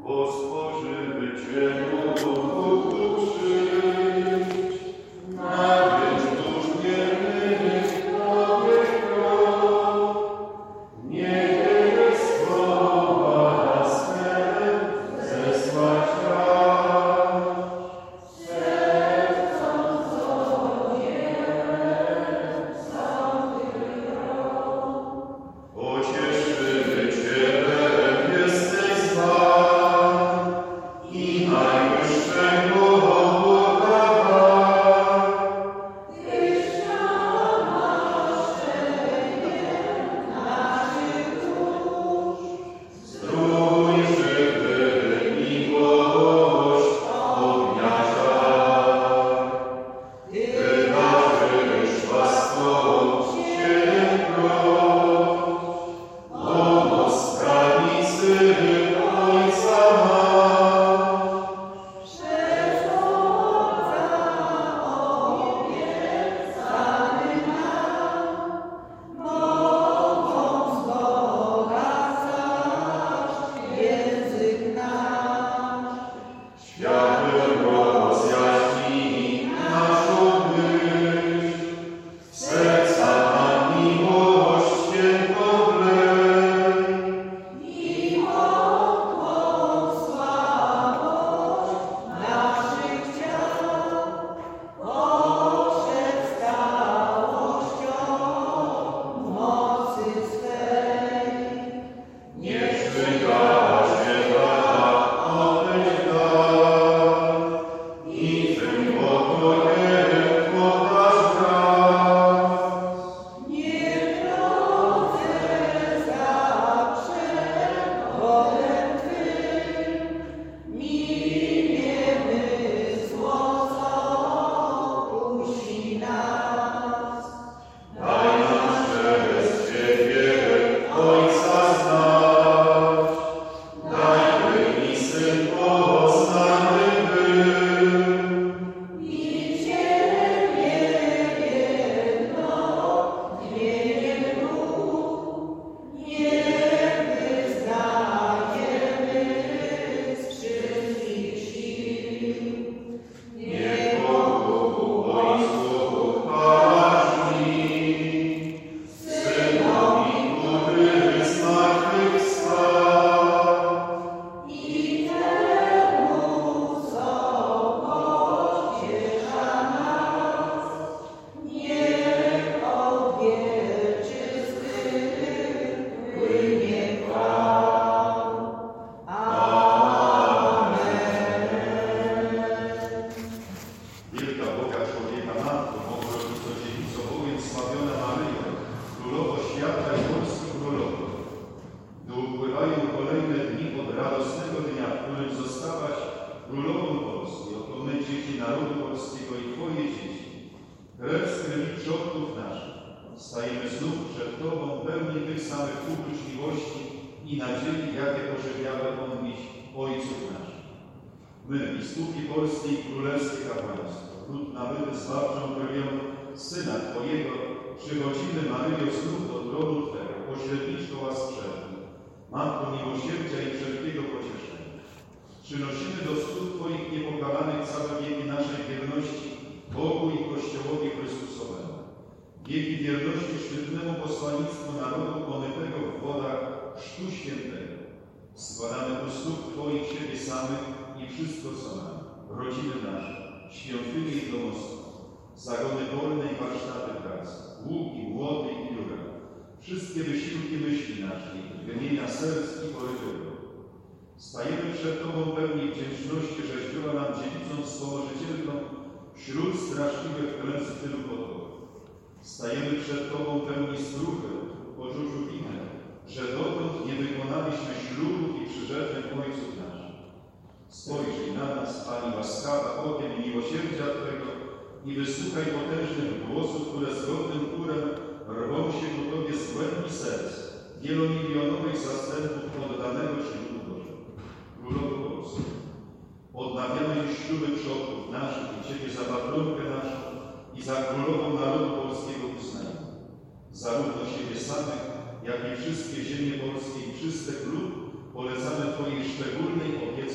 jak i wszystkie ziemie polskie i czystek lud polecamy Twojej szczególnej opiece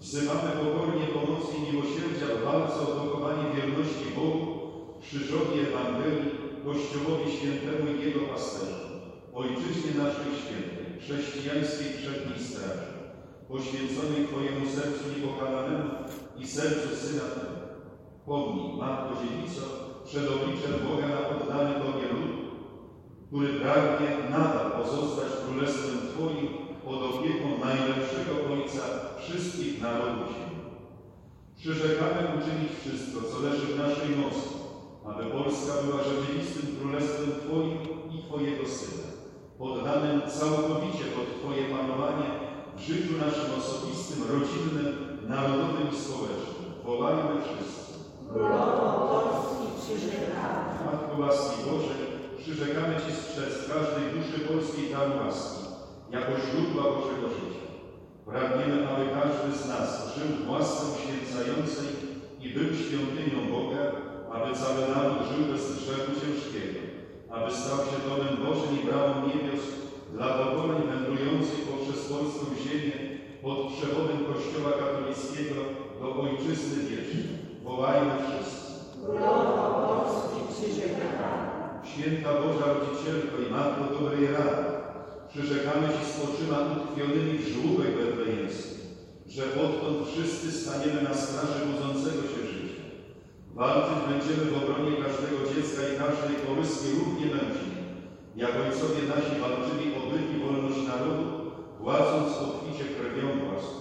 Wzywamy pokornie pomocy i miłosierdzia w walce o dochowanie wierności Bogu, krzyżowi Ewangelii, Kościołowi Świętemu i Jego pasterzom, Ojczyźnie naszej świętej, chrześcijańskiej przedniej straży, poświęconej Twojemu sercu niepokalanemu i sercu Syna Twego. Pomnij, Matko Dziewico, przed obliczem Boga na poddany Tobie lud, który pragnie nadal pozostać Królestwem Twoim pod opieką najlepszego Ojca wszystkich narodów ziemi. Przyrzekamy uczynić wszystko, co leży w naszej mocy, aby Polska była rzeczywistym Królestwem Twoim i Twojego Syna, poddanym całkowicie pod Twoje panowanie w życiu naszym osobistym, rodzinnym, narodowym i społecznym. Wołajmy wszyscy. Królowo Polski przyrzekamy. Matko łaski Bożej, przyrzekamy Ci strzec każdej duszy polskiej dar łaski, jako źródła Bożego życia. Pragniemy, aby każdy z nas żył w łasce uświęcającej i był świątynią Boga, aby cały naród żył bez grzechu ciężkiego, aby stał się domem Bożym i bramą niebios dla pokoleń wędrujących poprzez polską ziemię pod przewodem Kościoła katolickiego do Ojczyzny wiecznej. Wołajmy wszyscy. Królowo Polski przyrzekamy. Święta Boża Rodzicielko i Matko dobrej rady, przyrzekamy Ci z oczyma utkwionymi w żłóbek betlejemskich, że odtąd wszyscy staniemy na straży budzącego się życia. Walczyć będziemy w obronie każdego dziecka i każdej kołyski równie mężnie, jak ojcowie nasi walczyli o byt i wolność narodu, płacąc obficie krwią własną.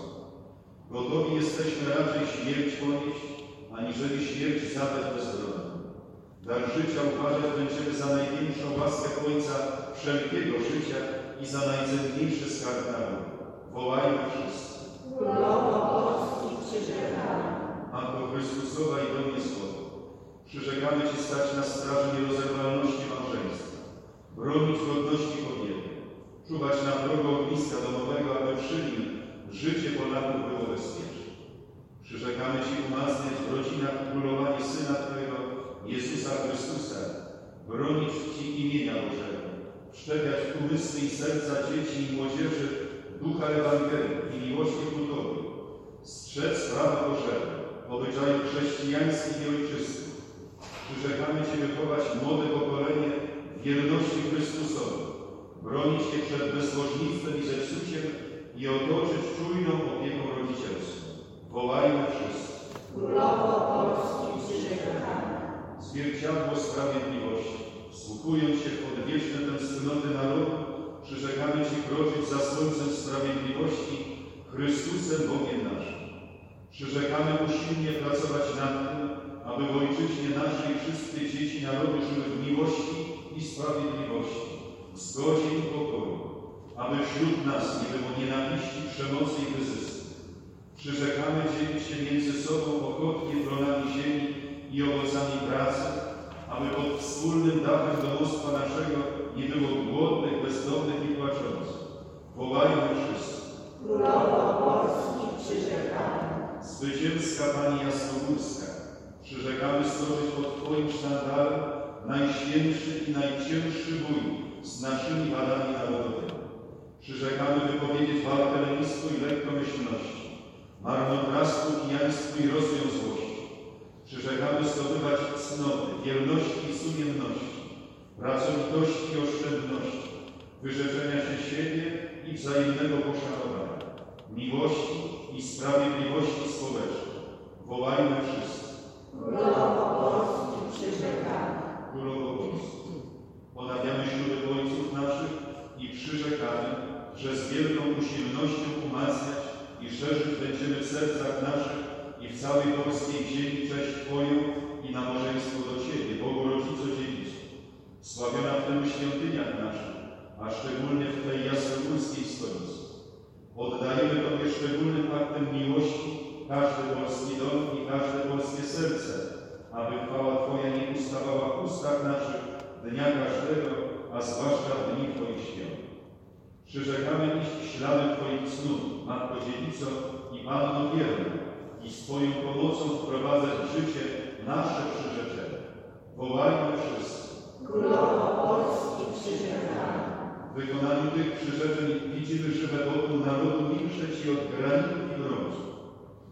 Gotowi jesteśmy raczej śmierć ponieść, aniżeli śmierć zadać bezbronną. Dar życia uważać będziemy za największą łaskę Ojca wszelkiego życia i za najcenniejszy skarb narodu. Wołajmy wszyscy. Królowo Polski przyrzekamy. Matko Chrystusowa i Domie Słowa, przyrzekamy Ci stać na straży nierozerwalności małżeństwa, bronić godności kobiety, czuwać na progu ogniska domowego, aby przy nim życie Polaków było bezpieczne. Przyrzekamy Ci umacniać w rodzinach królowanie Syna Twego, Jezusa Chrystusa, bronić Ci imienia Bożego, wszczepiać w umysły i serca dzieci i młodzieży ducha Ewangelii i miłości ku Tobie, strzec prawa Bożego, obyczajów chrześcijańskich i ojczystych. Przyrzekamy Cię wychować młode pokolenie w wierności Chrystusowi, bronić się przed bezbożnictwem i zepsuciem i otoczyć czujną opieką rodzicielską. Wołajmy wszyscy. Królowo Polski przyrzekamy. Zwierciadło sprawiedliwości, wsłuchując się w odwieczne tęsknoty narodu, przyrzekamy Ci kroczyć za słońcem sprawiedliwości, Chrystusem Bogiem naszym. Przyrzekamy usilnie pracować nad tym, aby w ojczyźnie naszej wszystkie dzieci narodu żyły w miłości i sprawiedliwości, w zgodzie i pokoju, aby wśród nas nie było nienawiści, przemocy i wyzysku. Przyrzekamy dzielić się między sobą ochotnie plonami ziemi i owocami pracy, aby pod wspólnym dachem domostwa naszego nie było głodnych, bezdomnych i płaczących. Wołajmy wszyscy. Królowo Polski przyrzekamy. Zwycięska Pani Jasnogórska, przyrzekamy stoczyć pod Twoim sztandarem najświętszy i najcięższy bój z naszymi wadami narodowymi. Przyrzekamy wypowiedzieć walkę lenistwu i lekkomyślności, marnotrawstwu, pijaństwu i rozwiązłości. Przyrzekamy zdobywać cnoty, wierności i sumienności, pracowitości i oszczędności, wyrzeczenia się siebie i wzajemnego poszanowania, miłości i sprawiedliwości społecznej. Wołajmy wszyscy. Królowo Polski przyrzekamy. Królowo Polski, ponawiamy śluby ojców naszych i przyrzekamy, że z wielką usilnością umacniać i szerzyć będziemy w sercach naszych i w całej polskiej ziemi cześć Twoją i nabożeństwo do Ciebie, Bogu Rodzico Dziewico, sławiona w tym świątyniach naszych, a szczególnie w tej jasnogórskiej stolicy. Oddajemy Tobie szczególnym aktem miłości każdy polski dom i każde polskie serce, aby chwała Twoja nie ustawała w ustach naszych dnia każdego, a zwłaszcza w dni Twoich świąt. Przyrzekamy iść w ślady Twoich cnót, Matko Dziewico i Panno Wierna, i z Twoją pomocą wprowadzać w życie nasze przyrzeczenia. Wołajmy wszyscy. Królowo Polski przyrzekamy. W wykonaniu tych przyrzeczeń widzimy żywe wotum narodu milsze Ci od granitów i brązu.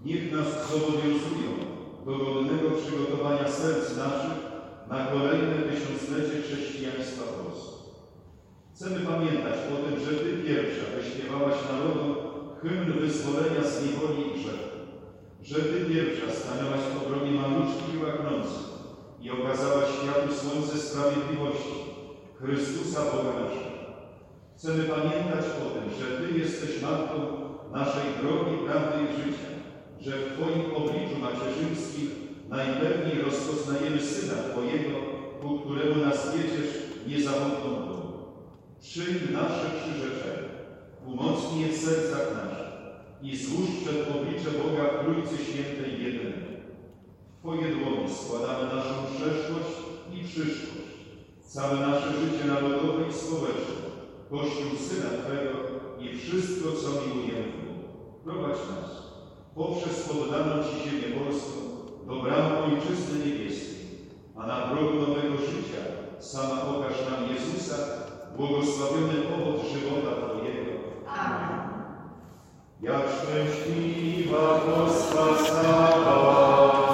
Niech nas zobowiązują do godnego przygotowania serc naszych na kolejne tysiąclecie chrześcijaństwa Polski. Chcemy pamiętać o tym, że Ty pierwsza wyśpiewałaś narodom hymn wyzwolenia z niewoli i grzechu, że Ty pierwsza stanęłaś w obronie maluczkich i łaknących i okazałaś światu słońce sprawiedliwości, Chrystusa Boga naszego. Chcemy pamiętać o tym, że Ty jesteś Matką naszej drogi, prawdy i życia, że w Twoim obliczu macierzyńskim najpewniej rozpoznajemy Syna Twojego, ku któremu nas wiedziesz niezawodną drogą. Przyjm nasze przyrzeczenie, umocnij je w sercach naszych i złóż przed oblicze Boga w Trójcy Świętej jedynej. W Twoje dłonie składamy naszą przeszłość i przyszłość, całe nasze życie narodowe i społeczne, Kościół Syna Twego i wszystko, co miłujemy. Prowadź nas poprzez poddaną Ci ziemię polską do bram Ojczyzny Niebieskiej, a na progu nowego życia sama pokaż nam Jezusa, błogosławiony owoc żywota Twojego. Amen. Jak szczęśliwa postawa,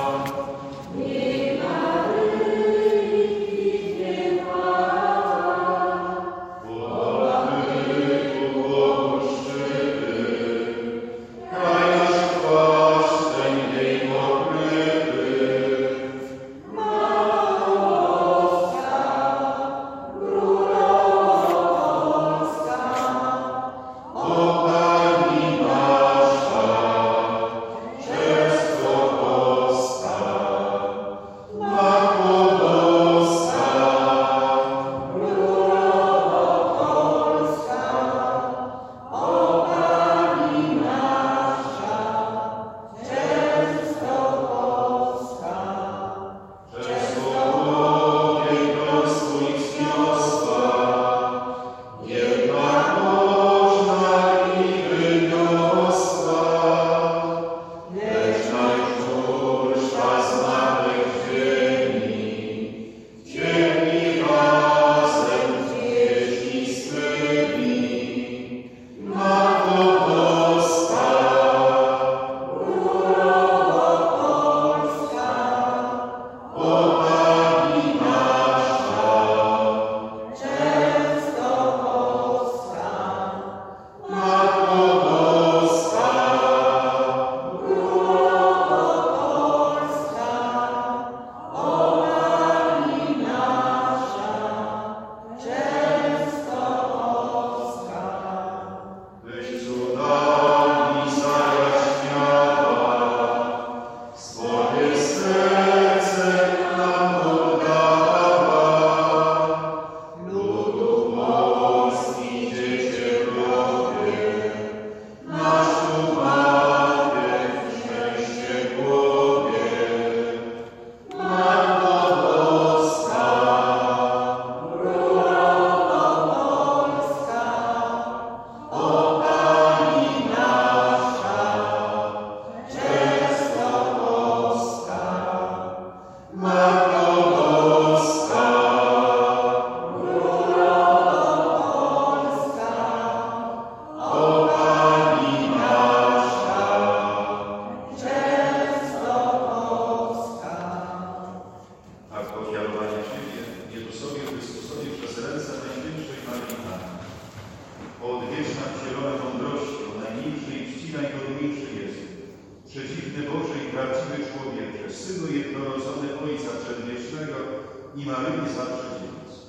i Maryi Zawsze Dziewicy.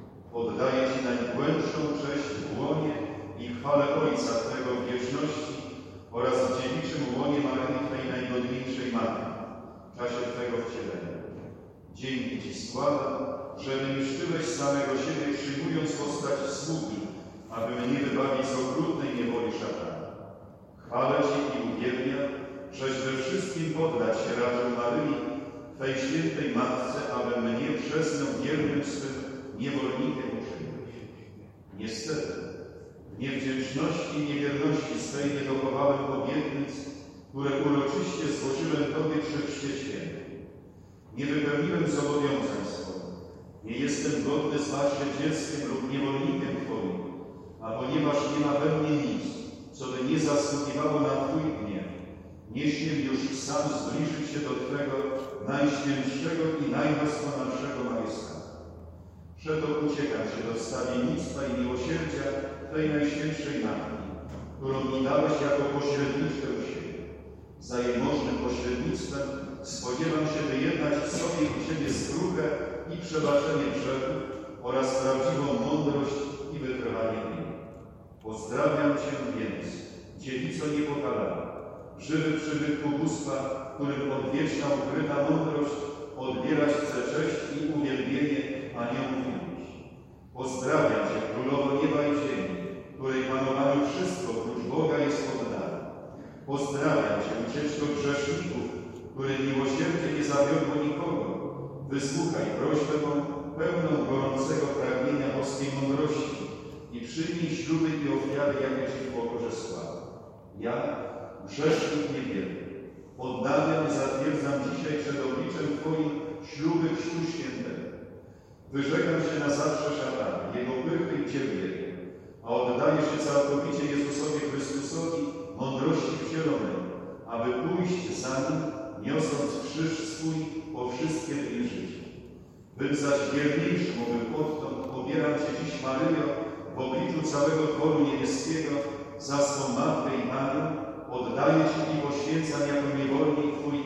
Oddaję Ci najgłębszą cześć w łonie i chwale Ojca Twego w wieczności oraz w dziewiczym łonie Maryi Twej najgodniejszej Matki w czasie Twego wcielenia. Dzięki Ci składam, że wyniszczyłeś samego siebie, przyjmując postać sługi, aby mnie wybawić z okrutnej niewoli szatana. Chwalę Cię i uwielbiam, żeś we wszystkim poddać się radzie Maryi, Twej świętej Matce, aby mnie przez nią wiernym swym niewolnikiem uczynić. Niestety, w niewdzięczności i niewierności swej nie dochowałem obietnic, które uroczyście złożyłem Tobie przy Chrzcie Świętym. Nie wypełniłem zobowiązań swoich. Nie jestem godny zwać się dzieckiem lub niewolnikiem Twoim, a ponieważ nie ma we mnie nic, co by nie zasługiwało na Twój gniew, Nie śmiem już sam zbliżyć się do Twego najświętszego i najdoskonalszego majestatu. Przeto uciekam się do wstawiennictwa i miłosierdzia tej najświętszej Matki, którą mi dałeś jako pośredniczkę u siebie. Za jej możnym pośrednictwem spodziewam się wyjednać w sobie i Ciebie skruchę i przebaczenie grzechów oraz prawdziwą mądrość i wytrwanie w niej. Pozdrawiam Cię więc, dziewico niepokalana, żywy przybyt bóstwa, którym odwieczna ukryta mądrość odbierać chce cześć i uwielbienie aniołów i ludzi. Pozdrawiam Cię, Królowo nieba i ziemi, której panowaniu wszystko prócz Boga jest oddane. Pozdrawiam Cię, ucieczko grzeszników, której miłosierdzie nie zawiodło nikogo. Wysłuchaj prośbę mą, pełną gorącego pragnienia boskiej mądrości i przyjmij śluby i ofiary, jakie Ci w pokorze składam. Ja, grzesznik niewierny, odnawiam i zatwierdzam dzisiaj przed obliczem Twoim śluby Chrztu Świętego. Wyrzekam się na zawsze szatana, jego pychy i cierpienia, a oddaję się całkowicie Jezusowi Chrystusowi, mądrości wcielonej, aby pójść za Nim, niosąc krzyż swój po wszystkie dni życia. Bym zaś wierniejszym owym odtąd pobieram Cię dziś, Maryjo, w obliczu całego dworu niebieskiego, za swą Matkę i Panią, oddaję Ci i poświęcam jako niewolnik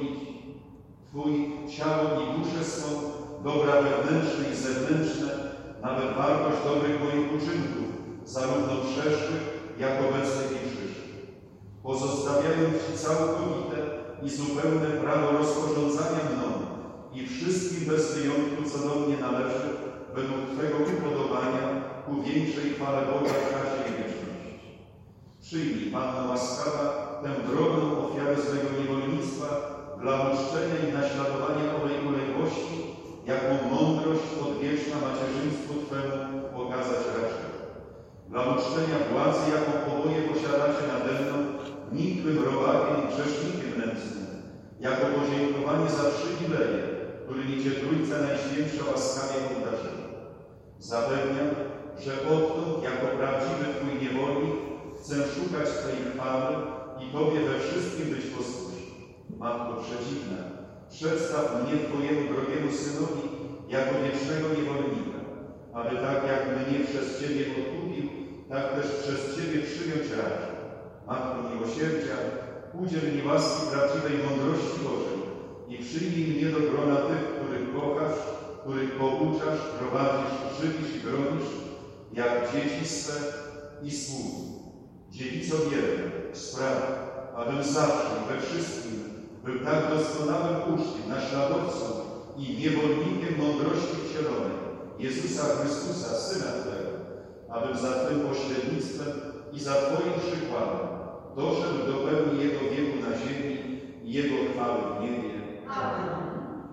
Twój ciało i duszę swą, dobra wewnętrzne i zewnętrzne, nawet wartość dobrych moich uczynków, zarówno przeszłych, jak obecnych i przyszłych. Pozostawiając Ci całkowite i zupełne prawo rozporządzania mną i wszystkim bez wyjątku, co do mnie należy, według Twego upodobania ku większej chwale Boga w czasie i wieczności. Przyjmij, Panno łaskawa, tę drogą ofiarę swego niewolnictwa dla uczczenia i naśladowania owej uległości, jaką mądrość odwieczna macierzyństwu Twemu pokazać raczy. Dla uczczenia władzy, jaką oboje posiadacie nade mną, nikłym robakiem i grzesznikiem nędznym, jako podziękowanie za przywileje, którymi Cię Trójca Najświętsza łaskawie obdarzyła. Zapewniam, że odtąd, jako prawdziwy Twój niewolnik, chcę szukać Twej chwały i Tobie we wszystkim być posłuszny. Matko Przedziwna, przedstaw mnie Twojemu drogiemu Synowi jako wiecznego niewolnika, aby tak jak mnie przez Ciebie odkupił, tak też przez Ciebie przyjąć raczy. Matko Miłosierdzia, udziel mi łaski prawdziwej mądrości Bożej i przyjmij mnie do grona tych, których kochasz, których pouczasz, prowadzisz, żywisz i bronisz, jak dzieci swe i sług. Dziewico wierna, spraw, abym zawsze i we wszystkim był tak doskonałym uczniem, naśladowcą i niewolnikiem mądrości wcielonej, Jezusa Chrystusa, Syna Twego, abym za Twym pośrednictwem i za Twoim przykładem doszedł do pełni Jego wieku na ziemi i Jego chwały w niebie. Amen.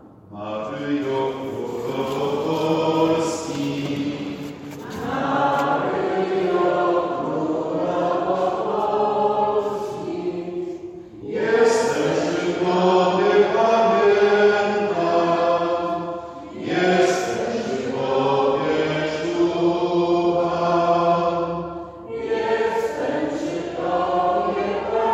Maryjo, Królowo Polski, Jestem przy Tobie,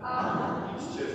Amen. Idźcie